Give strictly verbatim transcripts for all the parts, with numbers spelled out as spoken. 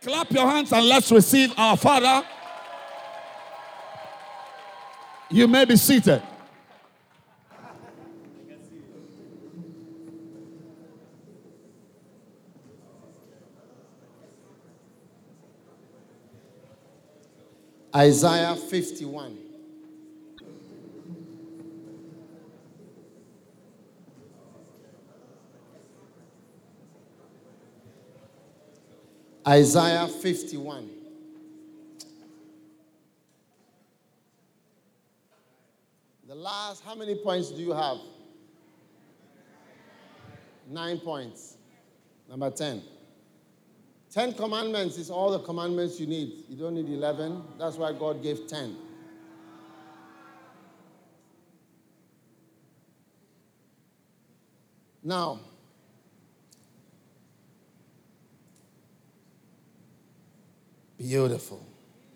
Clap your hands and let's receive our Father. You may be seated. Isaiah fifty-one. Isaiah fifty-one. The last, how many points do you have? Nine points. Number ten. Ten commandments is all the commandments you need. You don't need eleven. That's why God gave ten. Now, beautiful.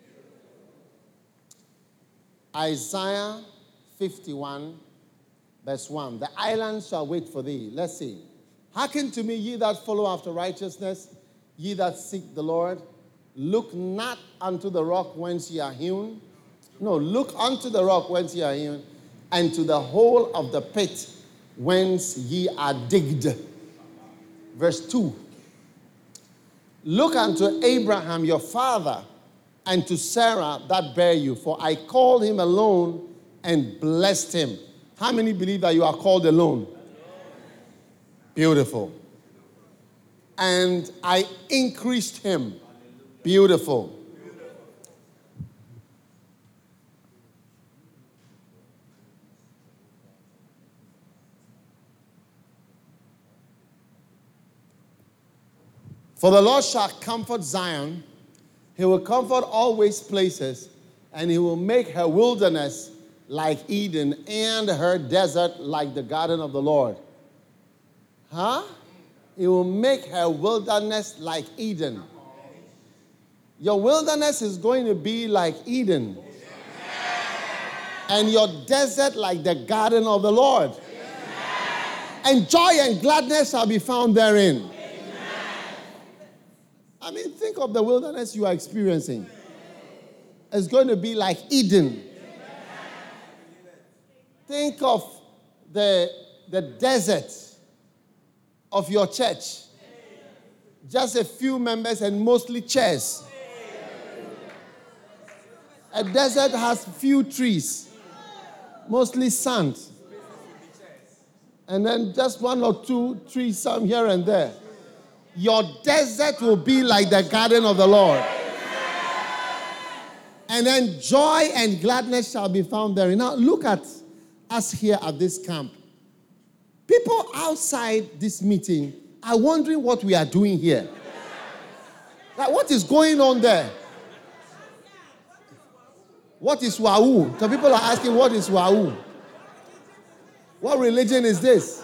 Isaiah fifty-one, verse one. The islands shall wait for thee. Let's see. Hearken to me, ye that follow after righteousness, ye that seek the Lord. Look not unto the rock whence ye are hewn. No, look unto the rock whence ye are hewn, and to the hole of the pit whence ye are digged. Verse two. Look unto Abraham your father, and to Sarah that bare you, for I called him alone and blessed him. How many believe that you are called alone? Beautiful. And I increased him. Beautiful. For the Lord shall comfort Zion. He will comfort all waste places, and he will make her wilderness like Eden and her desert like the garden of the Lord. Huh? He will make her wilderness like Eden. Your wilderness is going to be like Eden. And your desert like the garden of the Lord. And joy and gladness shall be found therein. I mean, think of the wilderness you are experiencing. It's going to be like Eden. Think of the, the desert of your church. Just a few members and mostly chairs. A desert has few trees, mostly sand. And then just one or two trees, some here and there. Your desert will be like the garden of the Lord. And then joy and gladness shall be found there. Now look at us here at this camp. People outside this meeting are wondering what we are doing here. Like, what is going on there? What is Wahoo? So people are asking, what is Wahoo? What religion is this?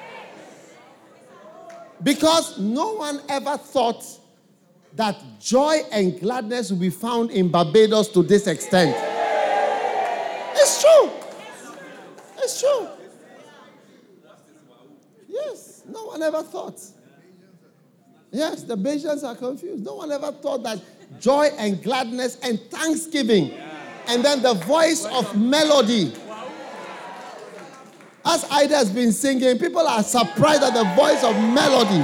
Because no one ever thought that joy and gladness will be found in Barbados to this extent. It's true. It's true. Yes, no one ever thought. Yes, the Bajans are confused. No one ever thought that joy and gladness and thanksgiving and then the voice of melody. As Ida has been singing, people are surprised at the voice of melody.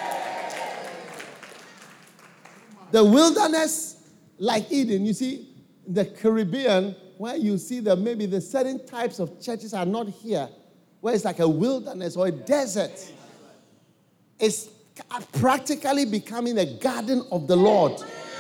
The wilderness, like Eden, you see, the Caribbean, where you see that maybe the certain types of churches are not here, where it's like a wilderness or a desert. It's practically becoming a garden of the Lord.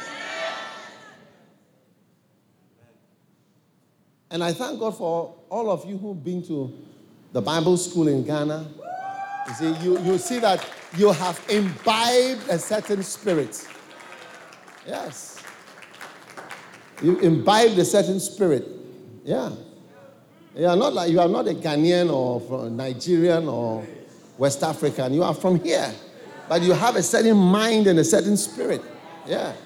And I thank God for all of you who've been to the Bible school in Ghana. You see, you, you see that you have imbibed a certain spirit. Yes. You imbibed a certain spirit. Yeah. You are not like you are not a Ghanaian or from Nigerian or West African. You are from here. But you have a certain mind and a certain spirit. Yeah.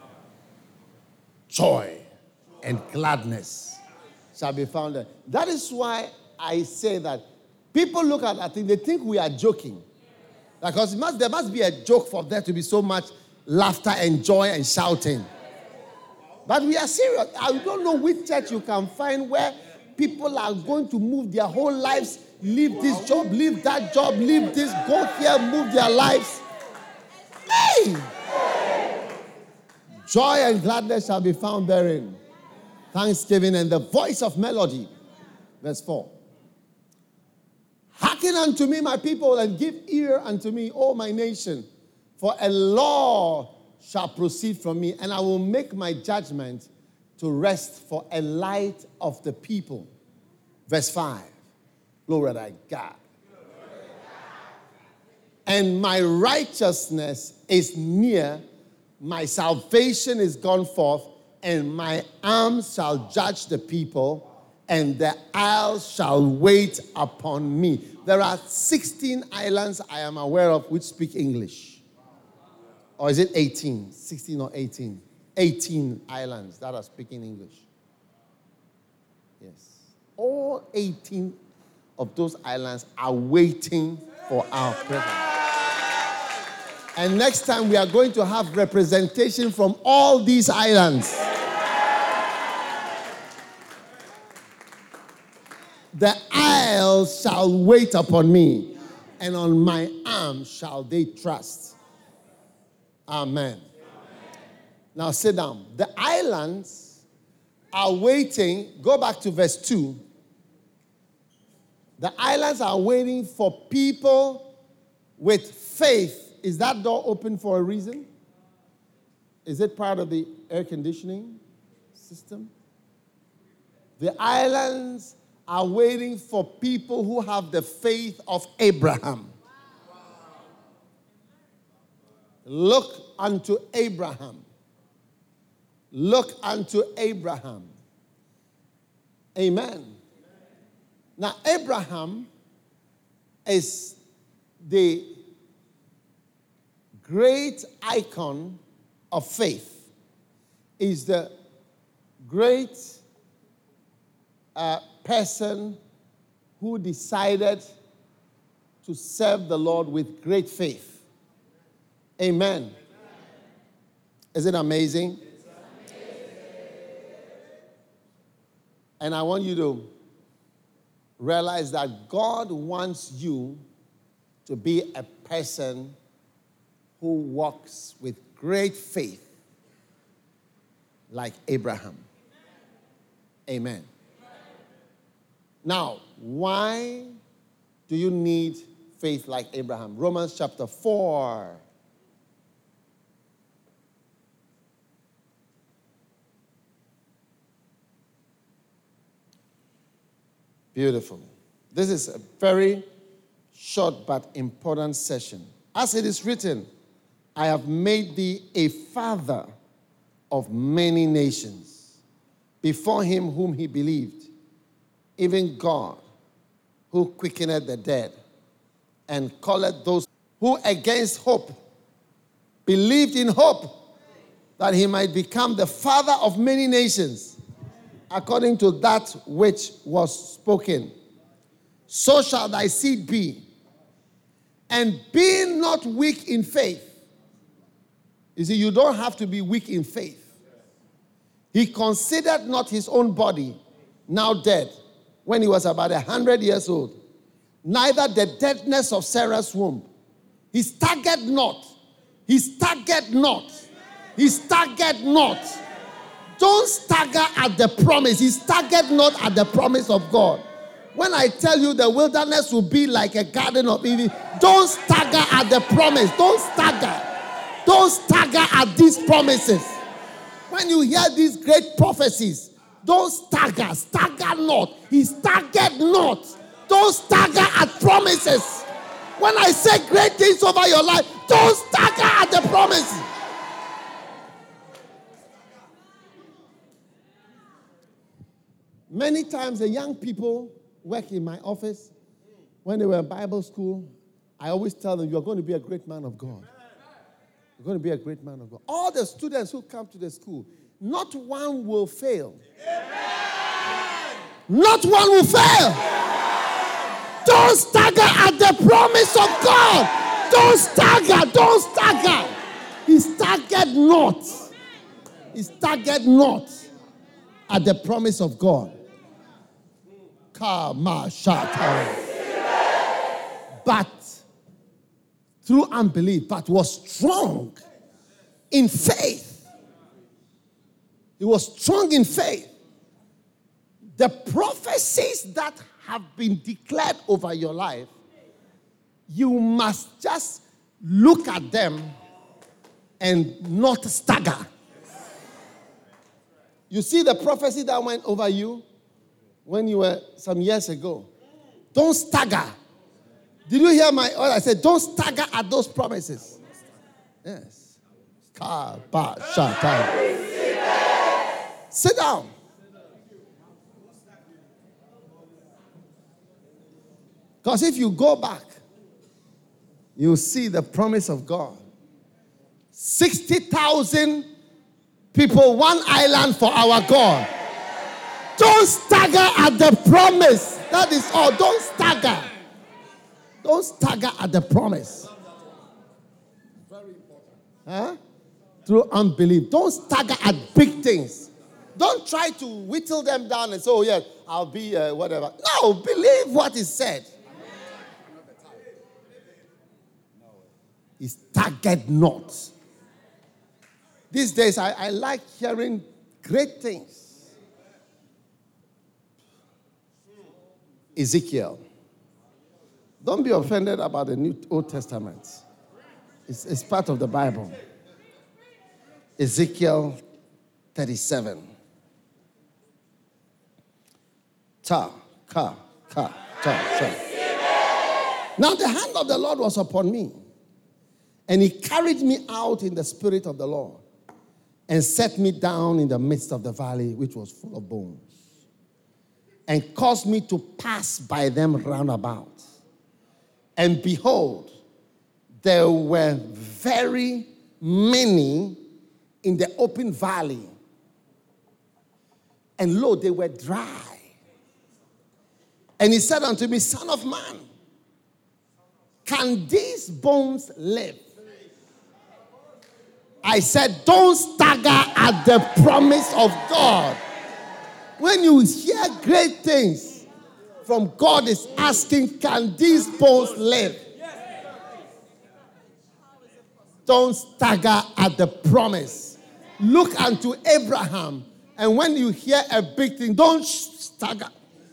Joy and gladness shall be found there. That is why I say that people look at that thing, they think we are joking. Because it must, there must be a joke for there to be so much laughter and joy and shouting. But we are serious. I don't know which church you can find where people are going to move their whole lives, leave this job, leave that job, leave this, go here, move their lives. Hey! Joy and gladness shall be found therein. Thanksgiving and the voice of melody. Verse four. Hearken unto me, my people, and give ear unto me, O my nation, for a law shall proceed from me, and I will make my judgment to rest for a light of the people. Verse five. Glory to God. And my righteousness is near, my salvation is gone forth, and my arms shall judge the people, and the isles shall wait upon me. There are sixteen islands I am aware of which speak English. Or is it eighteen? sixteen or eighteen? eighteen islands that are speaking English. Yes. All eighteen of those islands are waiting for our presence. And next time we are going to have representation from all these islands. The isles shall wait upon me, and on my arm shall they trust. Amen. Amen. Now sit down. The islands are waiting. Go back to verse two. The islands are waiting for people with faith. Is that door open for a reason? Is it part of the air conditioning system? The islands are waiting for people who have the faith of Abraham. Look unto Abraham. Look unto Abraham. Amen. Now, Abraham is the great icon of faith. Is the great uh, person who decided to serve the Lord with great faith. Amen. Amen. Is it amazing? It's amazing? And I want you to realize that God wants you to be a person who walks with great faith like Abraham. Amen. Now, why do you need faith like Abraham? Romans chapter four. Beautiful. This is a very short but important session. As it is written, I have made thee a father of many nations, before him whom he believed, even God, who quickeneth the dead, and calleth those who against hope believed in hope, that he might become the father of many nations, according to that which was spoken. So shall thy seed be. And being not weak in faith. You see, you don't have to be weak in faith. He considered not his own body, now dead, when he was about a hundred years old, neither the deadness of Sarah's womb. He staggered not. He staggered not. He staggered not. Don't stagger at the promise. He staggered not at the promise of God. When I tell you the wilderness will be like a garden of Eden, don't stagger at the promise. Don't stagger. Don't stagger at these promises. When you hear these great prophecies, don't stagger. Stagger not. He staggered not. Don't stagger at promises. When I say great things over your life, don't stagger at the promises. Many times the young people work in my office, when they were in Bible school, I always tell them, you're going to be a great man of God. You're going to be a great man of God. All the students who come to the school, not one will fail. Amen. Not one will fail. Amen. Don't stagger at the promise of God. Don't stagger. Don't stagger. He staggered. staggered not. He staggered not at the promise of God. Kama shata. But through unbelief, but was strong in faith. He was strong in faith. The prophecies that have been declared over your life, you must just look at them and not stagger. You see the prophecy that went over you when you were some years ago. Don't stagger. Did you hear my order? I said, don't stagger at those promises. Yes. Sit down. Because if you go back, you'll see the promise of God. sixty thousand people, one island for our God. Don't stagger at the promise. That is all. Don't stagger. Don't stagger at the promise. Very important. Huh? Through unbelief. Don't stagger at big things. Don't try to whittle them down and say, oh, yeah, I'll be uh, whatever. No, believe what is said. He staggered not. These days, I, I like hearing great things. Ezekiel. Don't be offended about the New Old Testament. It's, it's part of the Bible. Ezekiel thirty-seven. Ta, ka, ka, ta, ta. Now the hand of the Lord was upon me, and he carried me out in the spirit of the Lord and set me down in the midst of the valley, which was full of bones, and caused me to pass by them round about. And behold, there were very many in the open valley. And lo, they were dry. And he said unto me, Son of man, can these bones live? I said, don't stagger at the promise of God. When you hear great things from God, is asking, can these bones live? Don't stagger at the promise. Look unto Abraham, and when you hear a big thing, don't stagger.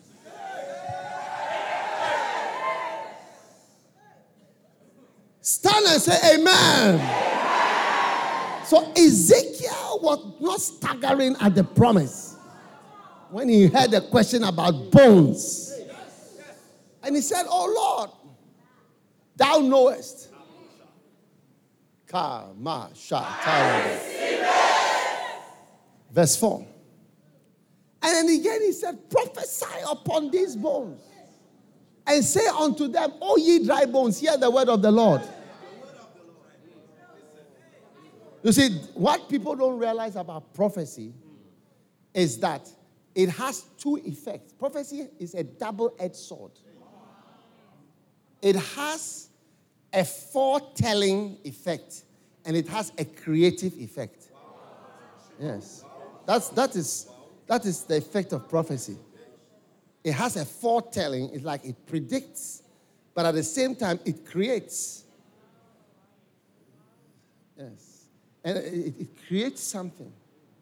Stand and say amen. Amen. So Ezekiel was not staggering at the promise when he heard a question about bones. And he said, oh Lord, thou knowest. Verse four. And then again he said, prophesy upon these bones, and say unto them, O ye dry bones, hear the word of the Lord. You see, what people don't realize about prophecy is that it has two effects. Prophecy is a double-edged sword. It has a foretelling effect, and it has a creative effect. Yes. That's, that is, that is the effect of prophecy. It has a foretelling. It's like it predicts, but at the same time, it creates. Yes. And it, it creates something.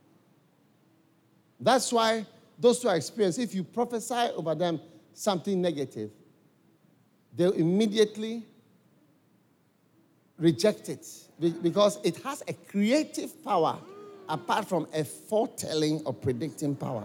That's why those who are experienced, if you prophesy over them something negative, they'll immediately reject it because it has a creative power apart from a foretelling or predicting power.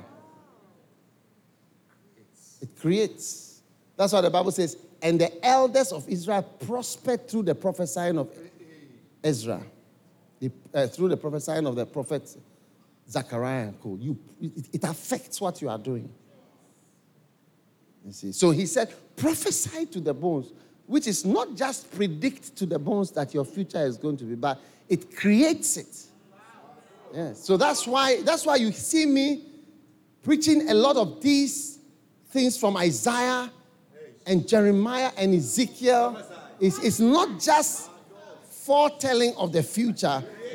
It creates. That's why the Bible says, and the elders of Israel prospered through the prophesying of Ezra, the, uh, through the prophesying of the prophet Zechariah. You, it, it affects what you are doing. You see. So he said, prophesy to the bones, which is not just predict to the bones that your future is going to be, but it creates it. Yes. So that's why that's why you see me preaching a lot of these things from Isaiah and Jeremiah and Ezekiel. It's, it's not just foretelling of the future,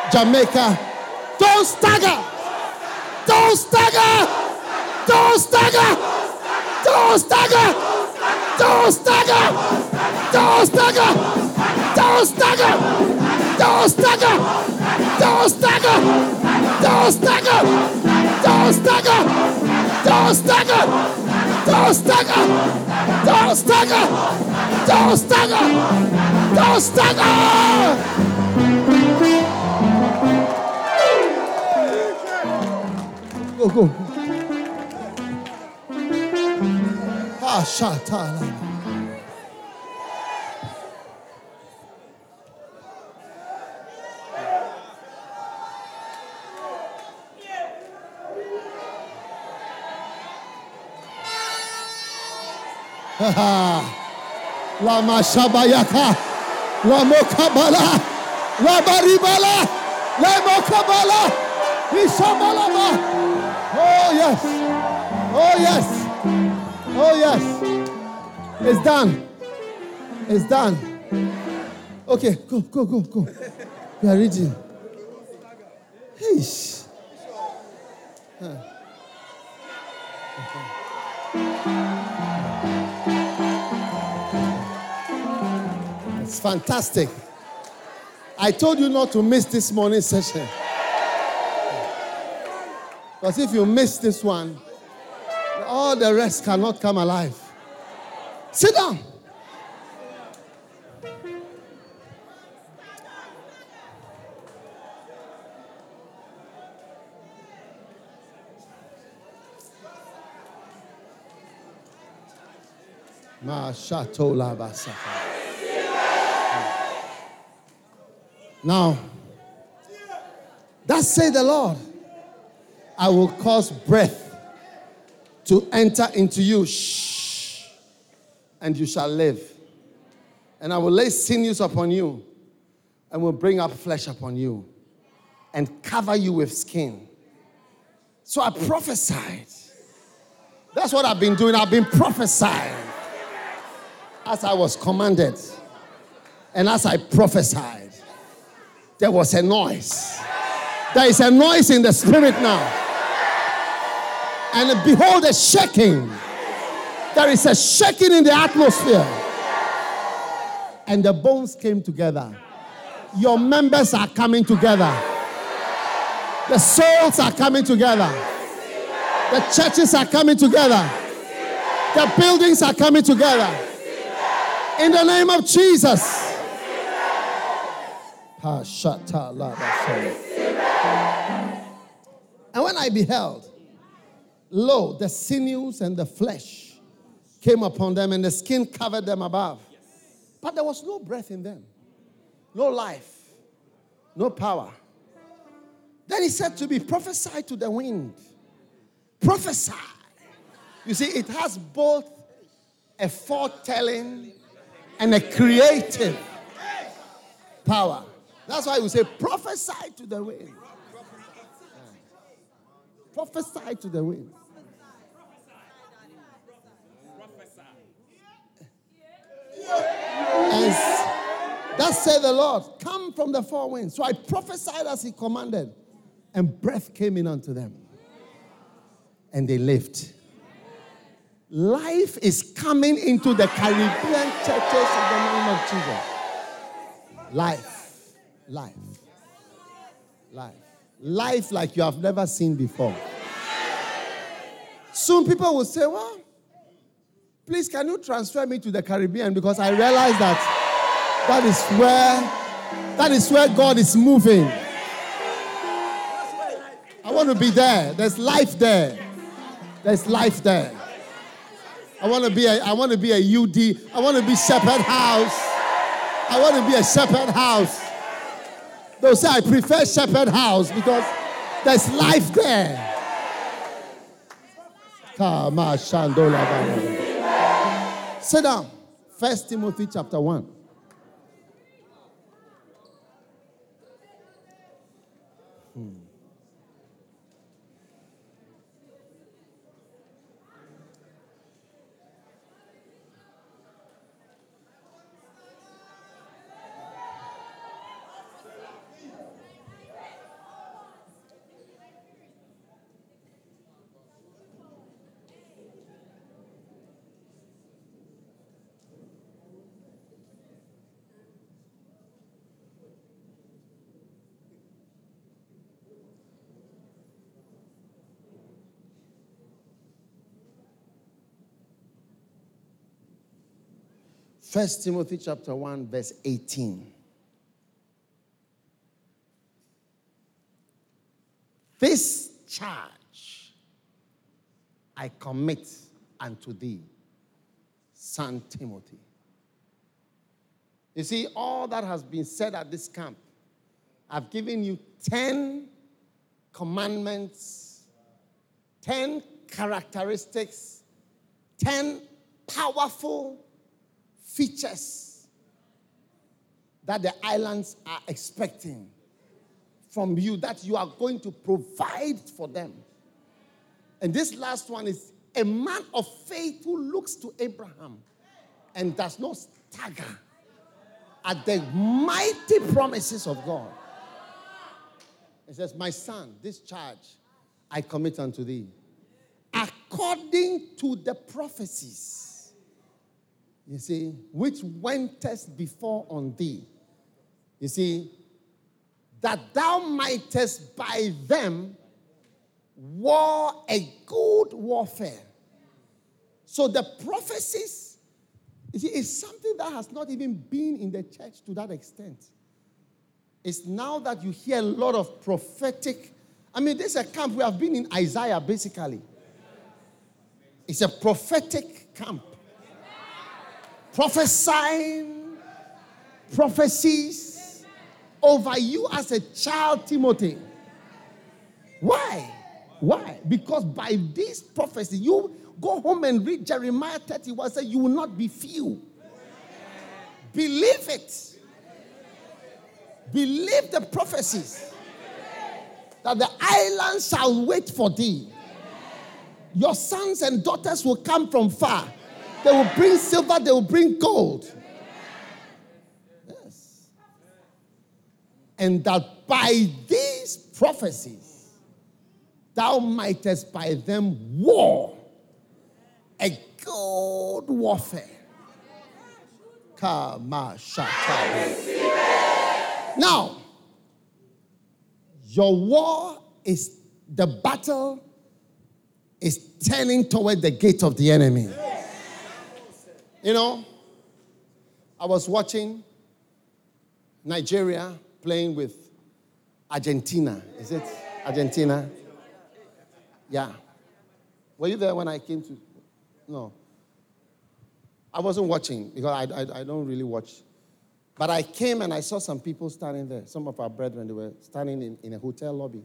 Jamaica. Don't stagger. Don't stagger. Don't stagger. Don't stagger. Don't stagger. Don't stagger. Don't stagger. Don't stagger. Don't stagger. Don't stagger. Don't stagger. Don't stagger. Don't stagger. Don't stagger. Don't stagger. Don't stagger. Go, go. Ah, shatala. La mashabayaka. La mokabala. La baribala. La mokabala. Ishabalaba. Oh, yes. Oh, yes. Oh, yes. It's done. It's done. Okay, go, go, go, go. We are reading. Heish. Huh. It's fantastic. I told you not to miss this morning session. Because if you miss this one, all the rest cannot come alive. Sit down. Now, thus say the Lord, I will cause breath to enter into you, shh, and you shall live. And I will lay sinews upon you, and will bring up flesh upon you, and cover you with skin. So I prophesied. That's what I've been doing. I've been prophesying as I was commanded. And as I prophesied, there was a noise. There is a noise in the spirit now. And behold, a shaking. There is a shaking in the atmosphere. And the bones came together. Your members are coming together. The souls are coming together. The churches are coming together. The buildings are coming together. In the name of Jesus. And when I beheld, lo, the sinews and the flesh came upon them, and the skin covered them above. But there was no breath in them, no life, no power. Then he said to me, prophesy to the wind. Prophesy. You see, it has both a foretelling and a creative power. That's why we say, prophesy to the wind. Prophesy to the wind. And thus said the Lord, come from the four winds. So I prophesied as he commanded, and breath came in unto them, and they lived. Life is coming into the Caribbean churches in the name of Jesus. Life, life, life, life like you have never seen before. Soon people will say, well, please, can you transfer me to the Caribbean? Because I realize that that is where, that is where God is moving. I want to be there. There's life there. There's life there. I want to be a, I want to be a U D. I want to be Shepherd House. I want to be a Shepherd House. They'll say I prefer Shepherd House because there's life there. Sit down. First Timothy chapter one. Hmm. First Timothy chapter one, verse eighteen. This charge I commit unto thee, son Timothy. You see, all that has been said at this camp, I've given you ten commandments, ten characteristics, ten powerful features that the islands are expecting from you, that you are going to provide for them. And this last one is a man of faith who looks to Abraham and does not stagger at the mighty promises of God. He says, my son, this charge I commit unto thee, according to the prophecies, you see, which wentest before on thee. You see, that thou mightest by them war a good warfare. So the prophecies, you see, is something that has not even been in the church to that extent. It's now that you hear a lot of prophetic. I mean, this is a camp we have been in Isaiah, basically. It's a prophetic camp. Prophesying prophecies over you as a child, Timothy. Why? Why? Because by this prophecy, you go home and read Jeremiah thirty-one, say you will not be few. Believe it. Believe the prophecies that the islands shall wait for thee. Your sons and daughters will come from far. They will bring silver, they will bring gold. Yes. And that by these prophecies, thou mightest by them war a good warfare. Now, your war is, the battle is turning toward the gate of the enemy. You know, I was watching Nigeria playing with Argentina. Is it Argentina? Yeah. Were you there when I came to? No. I wasn't watching because I, I, I don't really watch. But I came and I saw some people standing there. Some of our brethren, they were standing in, in a hotel lobby.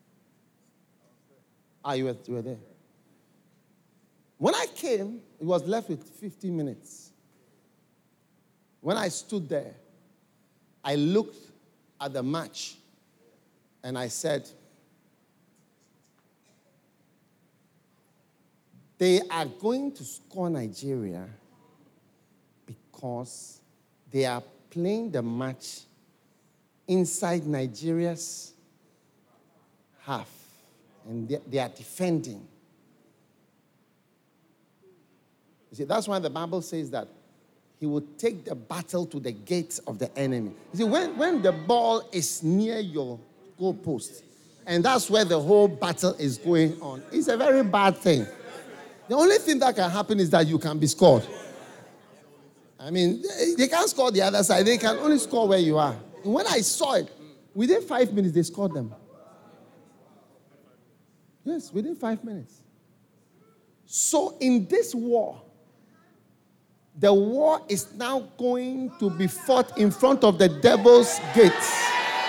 Ah, you were, you were there. When I came, it was left with fifteen minutes. When I stood there, I looked at the match and I said, they are going to score Nigeria because they are playing the match inside Nigeria's half. And they, they are defending. You see, that's why the Bible says that he will take the battle to the gates of the enemy. You see, when, when the ball is near your goalpost, and that's where the whole battle is going on, it's a very bad thing. The only thing that can happen is that you can be scored. I mean, they, they can't score the other side. They can only score where you are. And when I saw it, within five minutes, they scored them. Yes, within five minutes. So in this war, the war is now going to be fought in front of the devil's gates.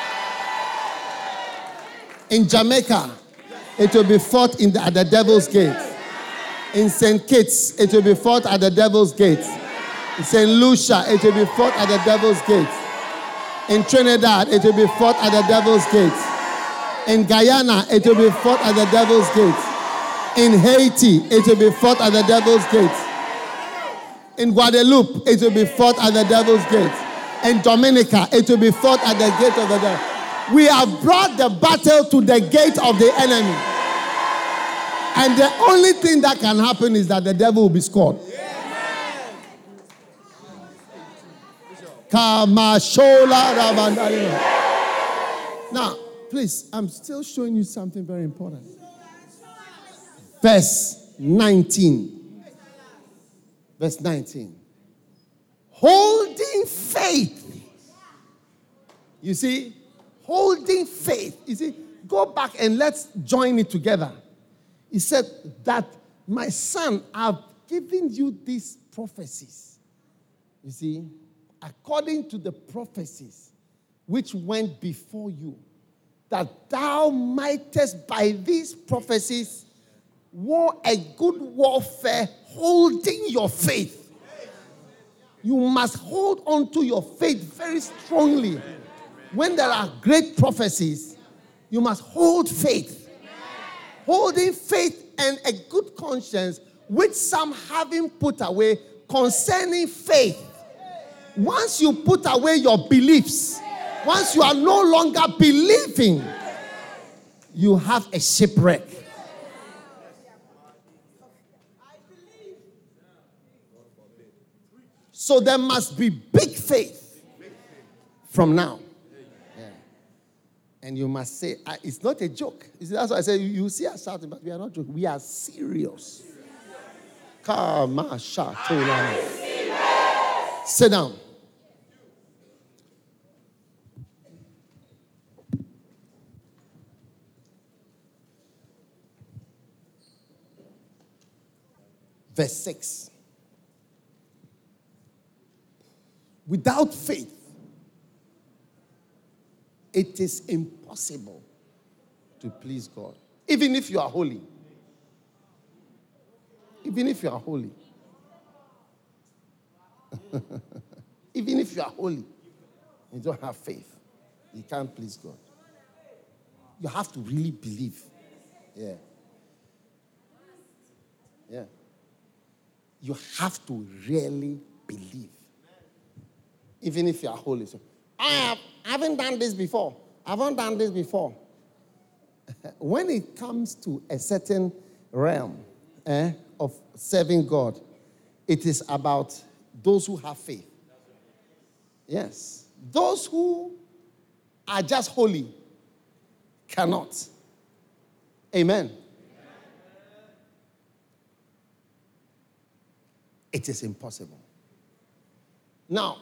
In Jamaica, it will be fought in the, at the devil's gate. In Saint Kitts, it will be fought at the devil's gate. In Saint Lucia, it will be fought at the devil's gate. In Trinidad, it will be fought at the devil's gate. In Guyana, it will be fought at the devil's gate. In Haiti, it will be fought at the devil's gate. In Guadeloupe, it will be fought at the devil's gate. In Dominica, it will be fought at the gate of the devil. We have brought the battle to the gate of the enemy. And the only thing that can happen is that the devil will be scored. Now, please, I'm still showing you something very important. Verse nineteen. Verse nineteen. Holding faith. You see, holding faith. You see, go back and let's join it together. He said that, my son, I've given you these prophecies. You see, according to the prophecies which went before you, that thou mightest by these prophecies war a good warfare, holding your faith. You must hold on to your faith very strongly. When there are great prophecies, you must hold faith. Holding faith and a good conscience, which some having put away concerning faith. Once you put away your beliefs, once you are no longer believing, you have a shipwreck. So there must be big faith from now. Yeah. And you must say, it's not a joke. You see, that's why I say, you see us shouting, but we are not joking. We are serious. Sit down. Verse six. Without faith, it is impossible to please God. Even if you are holy. Even if you are holy. Even if you are holy, you don't have faith, you can't please God. You have to really believe. Yeah. Yeah. You have to really believe. Even if you are holy. So, I, have, I haven't done this before. I haven't done this before. When it comes to a certain realm eh, of serving God, it is about those who have faith. Yes. Those who are just holy cannot. Amen. It is impossible. Now,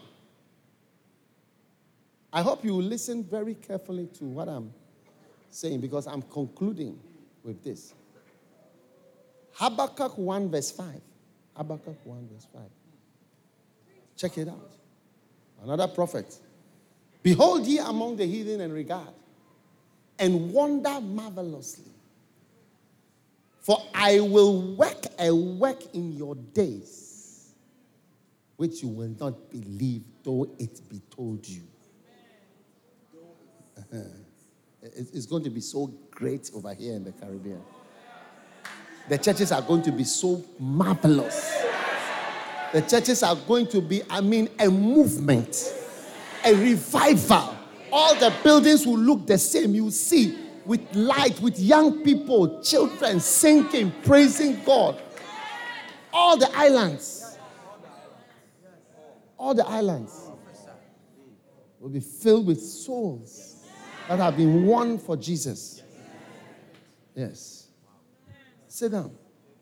I hope you will listen very carefully to what I'm saying, because I'm concluding with this. Habakkuk one verse five. Habakkuk one verse five. Check it out. Another prophet. Behold ye among the heathen and regard, and wonder marvelously. For I will work a work in your days, which you will not believe, though it be told you. It's going to be so great over here in the Caribbean. The churches are going to be so marvelous. The churches are going to be, I mean, a movement, a revival. All the buildings will look the same. You see, with light, with young people, children singing, praising God. All the islands, all the islands will be filled with souls that have been won for Jesus. Yes. Sit down.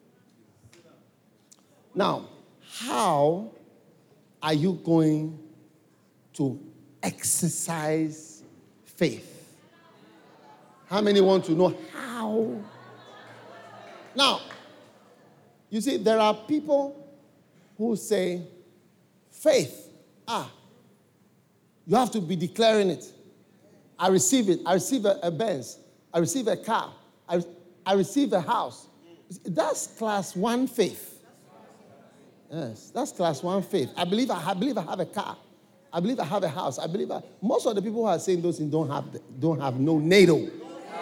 Now, how are you going to exercise faith? How many want to know how? Now, you see, there are people who say, faith, ah, you have to be declaring it. I receive it. I receive a, a Benz. I receive a car. I, I receive a house. That's class one faith. Yes, that's class one faith. I believe I, I believe I have a car. I believe I have a house. I believe I, most of the people who are saying those things don't have don't have no NATO.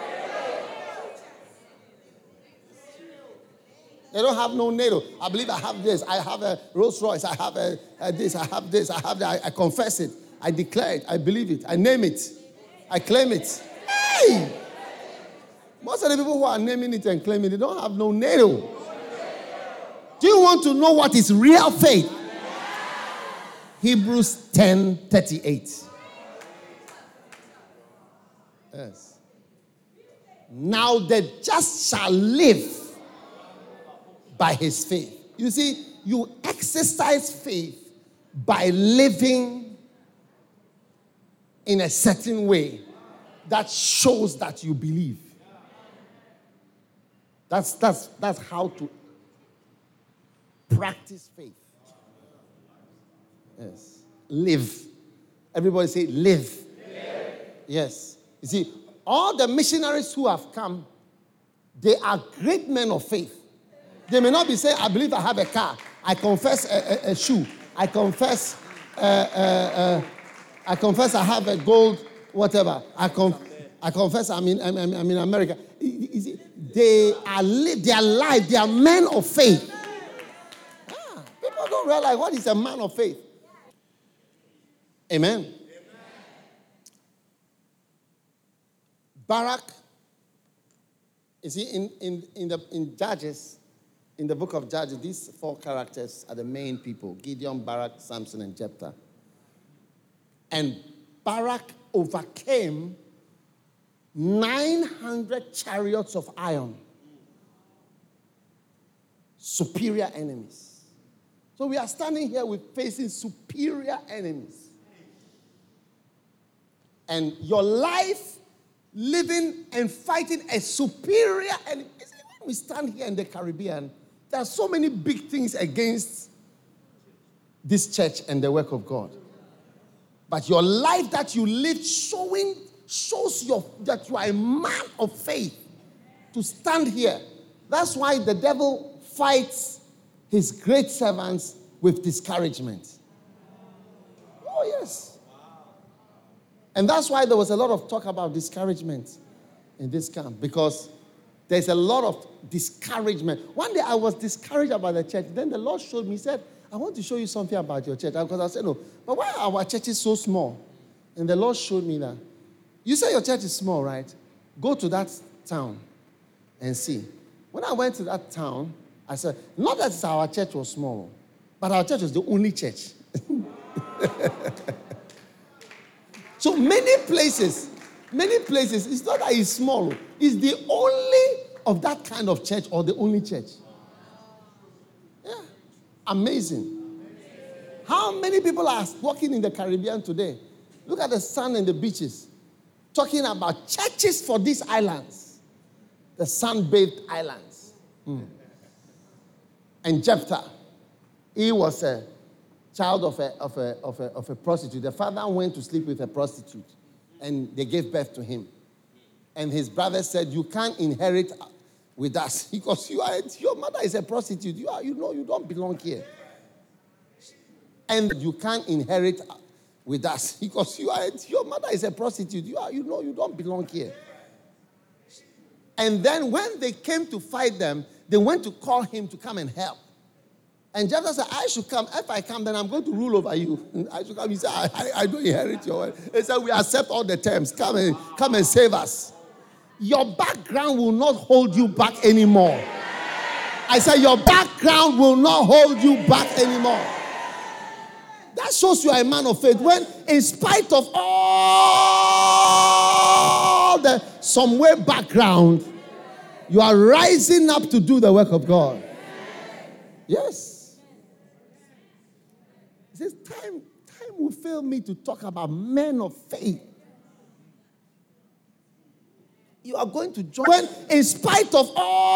They don't have no NATO. I believe I have this. I have a Rolls Royce. I have a, a this. I have this. I have that. I, I confess it. I declare it. I believe it. I name it. I claim it. Hey! Most of the people who are naming it and claiming it, they don't have no NATO. Do you want to know what is real faith? Hebrews ten thirty-eight. Yes. Now the just shall live by his faith. You see, you exercise faith by living in a certain way that shows that you believe. That's, that's, that's how to practice faith. Yes. Live. Everybody say, live. Live. Yes. You see, all the missionaries who have come, they are great men of faith. They may not be saying, I believe I have a car. I confess a, a, a shoe. I confess, uh, uh, uh, I confess I have a gold, whatever. I, conf- I confess I'm in, I'm, I'm in America. They are, li- they are alive. They are men of faith. Ah, people don't realize what is a man of faith. Amen. Amen. Barak, you see, in, in, in, the, in Judges, in the book of Judges, these four characters are the main people: Gideon, Barak, Samson, and Jephthah. And Barak overcame nine hundred chariots of iron. Superior enemies. So we are standing here with facing superior enemies. And your life living and fighting a superior enemy. When we stand here in the Caribbean, there are so many big things against this church and the work of God. But your life that you live showing shows your, that you are a man of faith to stand here. That's why the devil fights his great servants with discouragement. Oh, yes. And that's why there was a lot of talk about discouragement in this camp, because there's a lot of discouragement. One day I was discouraged about the church. Then the Lord showed me, he said, I want to show you something about your church. Because I said, no, but why our church is so small? And the Lord showed me that. You say your church is small, right? Go to that town and see. When I went to that town, I said, not that our church was small, but our church was the only church. So many places, many places, it's not that it's small. It's the only of that kind of church or the only church. Yeah. Amazing. How many people are walking in the Caribbean today? Look at the sun and the beaches. Talking about churches for these islands. The sun-bathed islands. Mm. And Jephthah, he was a child of a, of, a, of, a, of a prostitute. The father went to sleep with a prostitute, and they gave birth to him. And his brother said, you can't inherit with us because you are, your mother is a prostitute. You, are, you know you don't belong here. And you can't inherit with us because you are, your mother is a prostitute. You, are, you know you don't belong here. And then when they came to fight them, they went to call him to come and help. And Jephthah said, I should come. If I come, then I'm going to rule over you. I should come. He said, I, I, I don't inherit your word. He said, we accept all the terms. Come and, come and save us. Your background will not hold you back anymore. I said, your background will not hold you back anymore. That shows you are a man of faith. When, in spite of all the somewhere background, you are rising up to do the work of God. Yes. He says, time, time will fail me to talk about men of faith. You are going to join. When, in spite of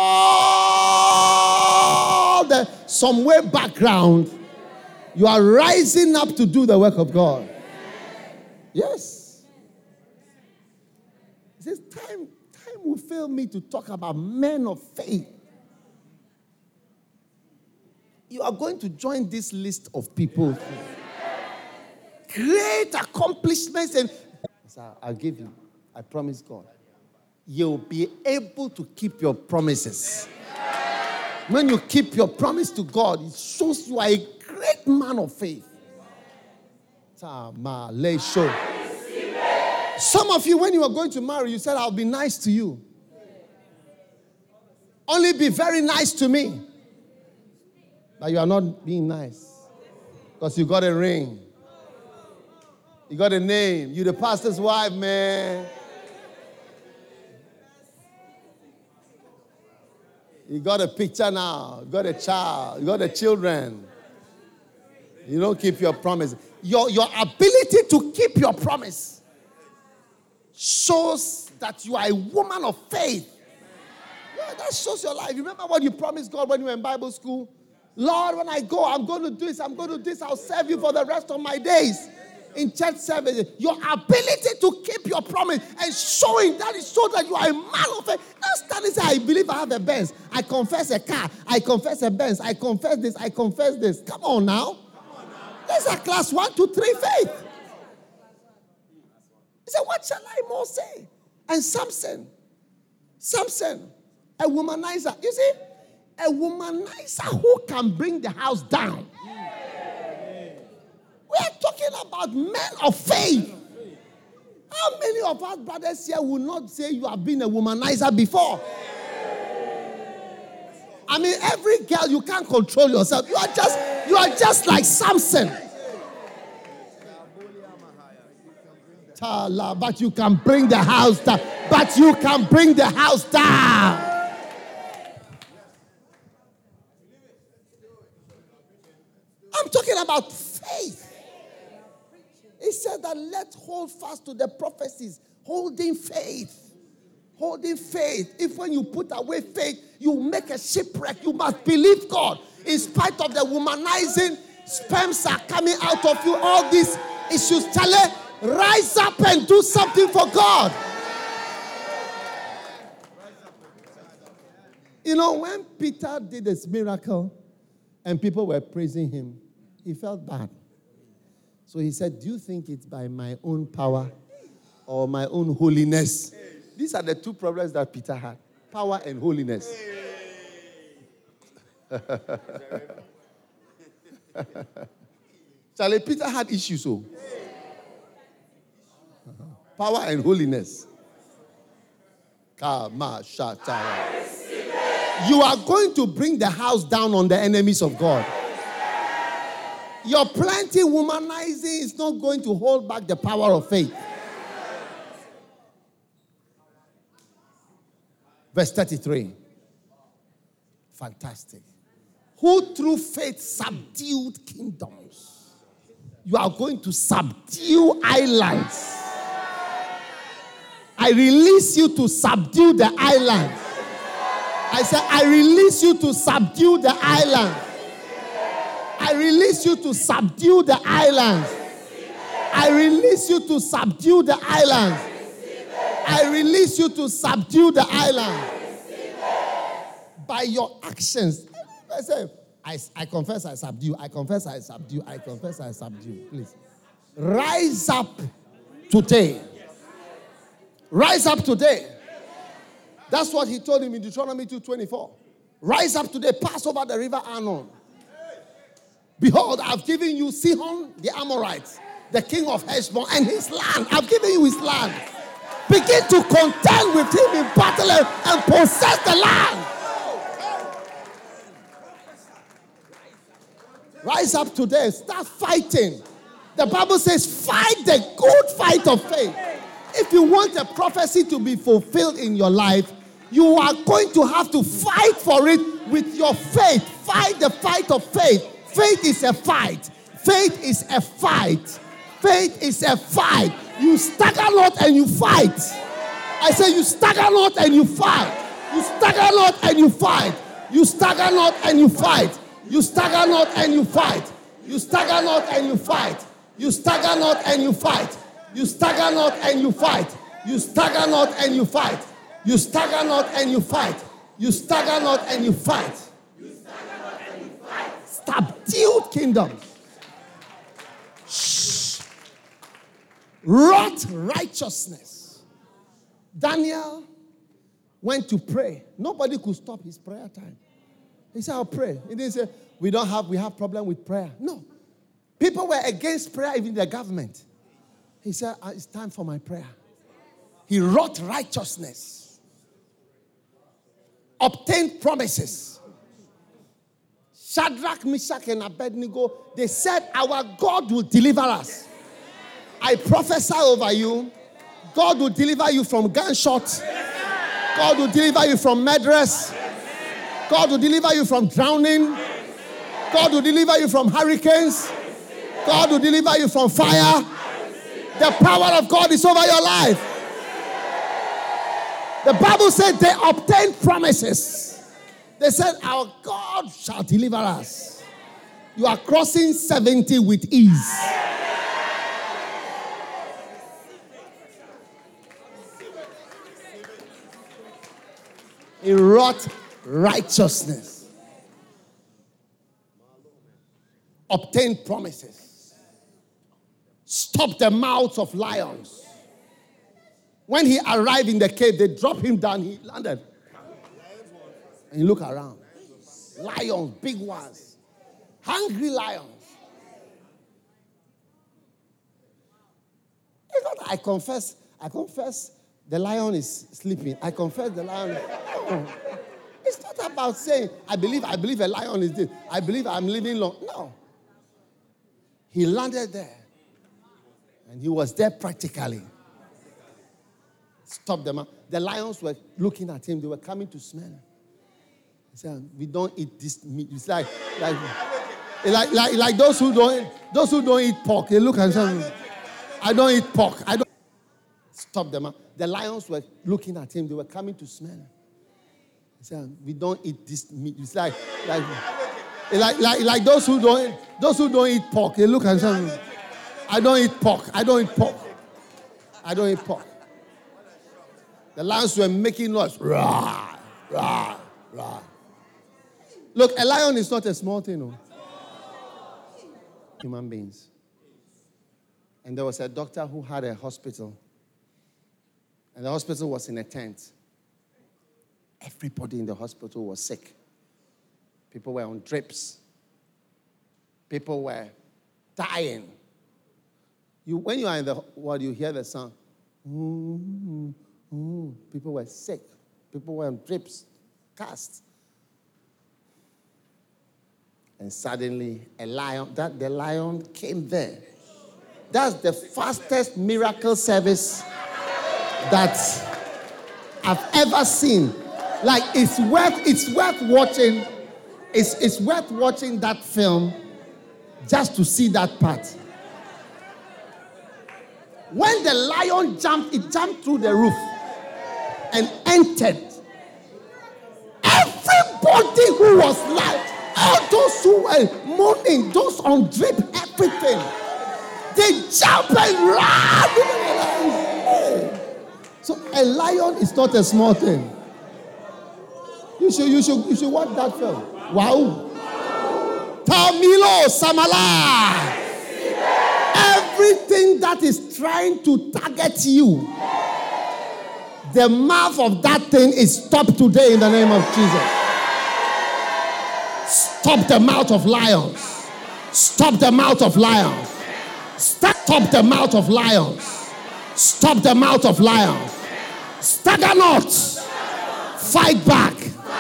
all the somewhere background, you are rising up to do the work of God. Yes. He says, time, time will fail me to talk about men of faith. You are going to join this list of people. Great accomplishments. And so I'll give you, I promise God, you'll be able to keep your promises. When you keep your promise to God, it shows you are a great man of faith. Some of you, when you are going to marry, you said, I'll be nice to you. Only be very nice to me. But you are not being nice. Because you got a ring. You got a name. You're the pastor's wife, man. You got a picture now. You got a child. You got a children. You don't keep your promise. Your, your ability to keep your promise shows that you are a woman of faith. Yeah, that shows your life. You remember what you promised God when you were in Bible school? Lord, when I go, I'm going to do this, I'm going to do this, I'll serve you for the rest of my days. In church service, your ability to keep your promise and showing that is so that you are a man of faith. Not stand and say, I believe I have a Benz. I confess a car. I confess a Benz. I confess this. I confess this. Come on now. That's a class one, two, three faith. He said, what shall I more say? And Samson, Samson, a womanizer. You see, a womanizer who can bring the house down. We are talking about men of faith. How many of us brothers here will not say you have been a womanizer before? I mean, every girl, you can't control yourself. You are just, you are just like Samson. But you can bring the house down. But you can bring the house down. I'm talking about faith. He said that let's hold fast to the prophecies. Holding faith. Holding faith. If when you put away faith, you make a shipwreck, you must believe God. In spite of the womanizing, sperms are coming out of you. All these issues. Tell her, rise up and do something for God. You know, when Peter did this miracle and people were praising him, he felt bad. So he said, do you think it's by my own power or my own holiness? These are the two problems that Peter had. Power and holiness. Charlie, Peter had issues, so. Power and holiness. You are going to bring the house down on the enemies of God. Your plenty womanizing is not going to hold back the power of faith. Verse thirty-three. Fantastic. Who through faith subdued kingdoms. You are going to subdue islands. I release you to subdue the island. I said, I release you to subdue the island. I release you to subdue the island. I release you to subdue the island. I release you to subdue the island. By your actions. I say, I, I confess I subdue. I confess I subdue. I confess I subdue. Please. Rise up today. Rise up today. That's what he told him in Deuteronomy two twenty-four. Rise up today, pass over the river Arnon. Behold, I've given you Sihon the Amorites, the king of Heshbon, and his land. I've given you his land. Begin to contend with him in battle and, and possess the land. Rise up today, start fighting. The Bible says, fight the good fight of faith. If you want a prophecy to be fulfilled in your life, you are going to have to fight for it with your faith. Fight the fight of faith. Faith is a fight. Faith is a fight. Faith is a fight. You stagger not and you fight. I say you stagger not and you fight. You stagger not and you fight. You stagger not and you fight. You stagger not and you fight. You stagger not and you fight. You stagger not and you fight. You stagger not and you fight. You stagger not and you fight. You stagger not and you fight. You stagger not and you fight. You stagger not and you fight. Subdued kingdoms. Shh. Wrought righteousness. Daniel went to pray. Nobody could stop his prayer time. He said, I'll pray. He didn't say, we don't have, we have problem with prayer. No. People were against prayer, even the government. He said, it's time for my prayer. He wrought righteousness. Obtained promises. Shadrach, Meshach, and Abednego, they said, our God will deliver us. I prophesy over you, God will deliver you from gunshots. God will deliver you from murderers. God will deliver you from drowning. God will deliver you from hurricanes. God will deliver you from fire. The power of God is over your life. The Bible said they obtained promises. They said, our God shall deliver us. You are crossing seventy with ease. He wrought righteousness. Obtained promises. Stopped the mouths of lions. When he arrived in the cave, they dropped him down. He landed. And you look around. Lions, big ones. Hungry lions. It's not that I confess, I confess the lion is sleeping. I confess the lion is... No. It's not about saying, I believe, I believe a lion is dead. I believe I'm living long. No. He landed there. And he was there practically. Stop them. The lions were looking at him. They were coming to smell him. He said, we don't eat this meat. It's like, like, like, like, like those who don't, those who don't eat pork. They look at him. I don't eat pork. I don't. Stop them. The lions were looking at him. They were coming to smell him. He said, we don't eat this meat. It's like, like, like, like, like those who don't, those who don't eat pork. They look at him. I don't eat pork. I don't eat pork. I don't eat pork. The lions were making noise. Rah, rah, rah. Look, a lion is not a small thing, no. Human beings. And there was a doctor who had a hospital. And the hospital was in a tent. Everybody in the hospital was sick. People were on drips. People were dying. You, when you are in the world, you hear the sound. Mm-hmm. Mm, people were sick. People were on drips, casts. And suddenly, a lion, that the lion came there. That's the fastest miracle service that I've ever seen. Like, it's worth, it's worth watching. It's, it's worth watching that film just to see that part. When the lion jumped, it jumped through the roof and entered. Everybody who was like, all those who were mourning, those on drip, everything, they jump and run. So a lion is not a small thing. You should, you should, you should watch that film. Wow. Tamilo Samala. Everything that is trying to target you, the mouth of that thing is stopped today in the name of Jesus. Stop the mouth of lions. Stop the mouth of lions. Stop the mouth of lions. Stop the mouth of lions. Stagger not. Fight back.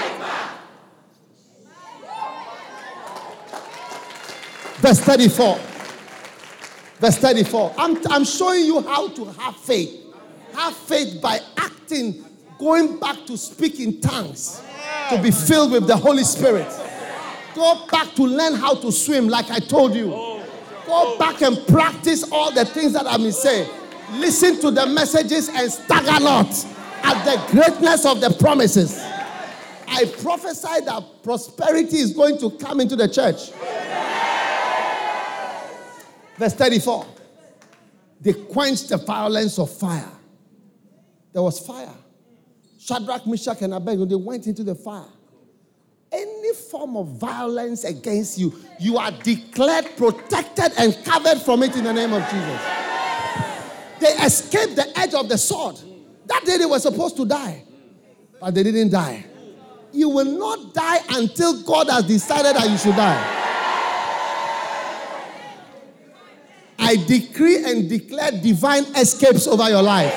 Verse thirty-four. Verse thirty-four. I'm, I'm showing you how to have faith. Have faith by acting, going back to speak in tongues, to be filled with the Holy Spirit. Go back to learn how to swim like I told you. Go back and practice all the things that I've been saying. Listen to the messages and stagger not at the greatness of the promises. I prophesy that prosperity is going to come into the church. Verse thirty-four. They quenched the violence of fire. There was fire. Shadrach, Meshach, and Abednego, they went into the fire. Any form of violence against you, you are declared protected and covered from it in the name of Jesus. They escaped the edge of the sword. That day they were supposed to die, but they didn't die. You will not die until God has decided that you should die. I decree and declare divine escapes over your life.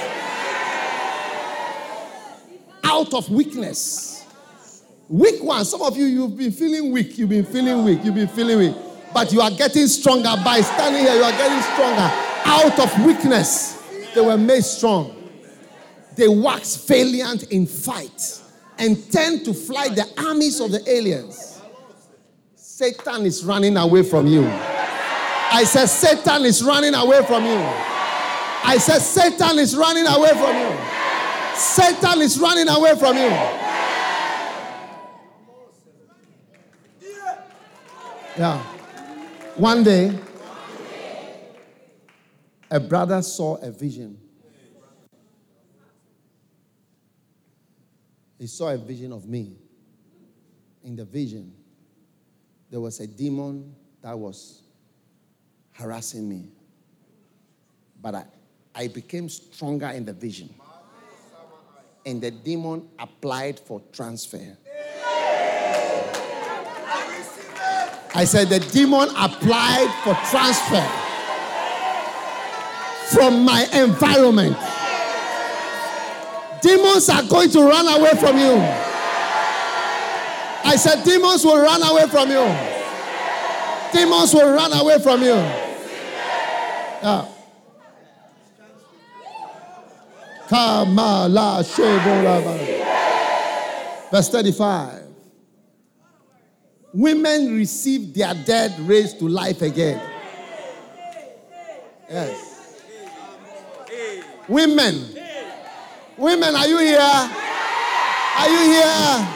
Out of weakness. Weak ones. Some of you, you've been feeling weak. You've been feeling weak. You've been feeling weak. But you are getting stronger. By standing here, you are getting stronger. Out of weakness, they were made strong. They waxed valiant in fight and tend to fly the armies of the aliens. Satan is running away from you. I said, Satan is running away from you. I said, Satan is running away from you. Satan is running away from you. Yeah. One day, a brother saw a vision. He saw a vision of me. In the vision, there was a demon that was harassing me. But I, I became stronger in the vision. And the demon applied for transfer. I said the demon applied for transfer from my environment. Demons are going to run away from you. I said demons will run away from you. Demons will run away from you. Yeah. Verse thirty-five. Women receive their dead raised to life again. Yes. Women. Women, are you here? Are you here?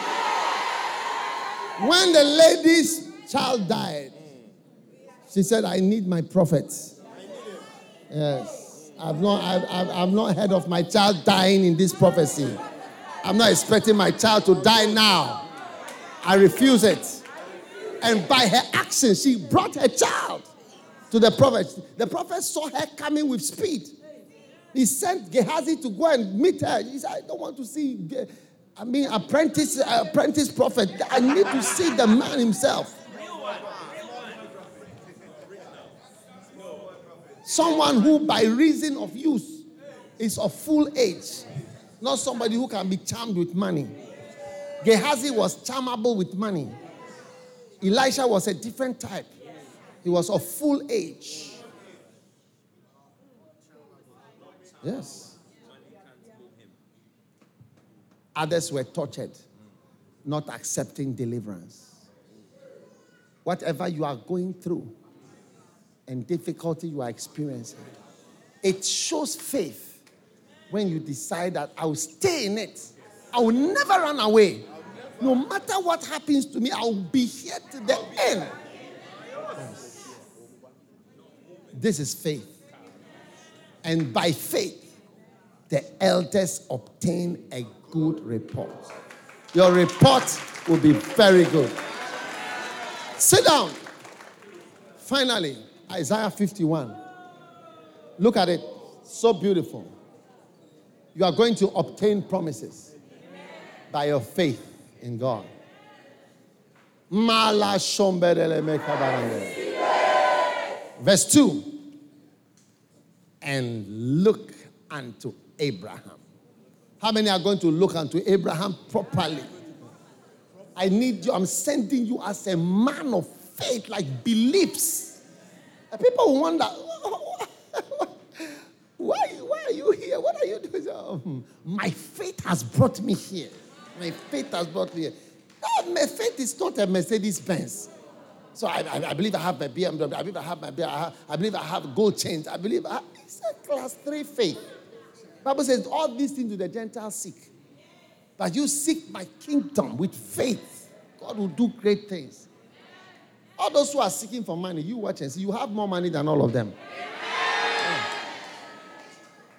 When the lady's child died, she said, I need my prophets. Yes. I've not, I've, I've, I've not heard of my child dying in this prophecy. I'm not expecting my child to die now. I refuse it. And by her action, she brought her child to the prophet. The prophet saw her coming with speed. He sent Gehazi to go and meet her. He said, I don't want to see, I mean, apprentice, apprentice prophet. I need to see the man himself. Someone who by reason of use is of full age. Not somebody who can be charmed with money. Gehazi was charmable with money. Elisha was a different type. He was of full age. Yes. Others were tortured, not accepting deliverance. Whatever you are going through and difficulty you are experiencing, it shows faith when you decide that I will stay in it. I will never run away. No matter what happens to me, I will be here to the end. Yes. This is faith. And by faith, the elders obtain a good report. Your report will be very good. Sit down. Finally, Isaiah fifty-one. Look at it. So beautiful. You are going to obtain promises by your faith in God. Verse two. And look unto Abraham. How many are going to look unto Abraham properly? I need you. I'm sending you as a man of faith, like beliefs. And people will wonder, why, why are you here? What are you doing? Oh, my faith has brought me here. My faith has brought me here. No, my faith is not a Mercedes Benz. So I, I, I believe I have my B M W. I believe I have my B M W. I, have, I believe I have gold chains. I believe I have, it's a class three faith. Bible says all these things do the Gentiles seek. But you seek my kingdom with faith. God will do great things. All those who are seeking for money, you watch and see. You have more money than all of them.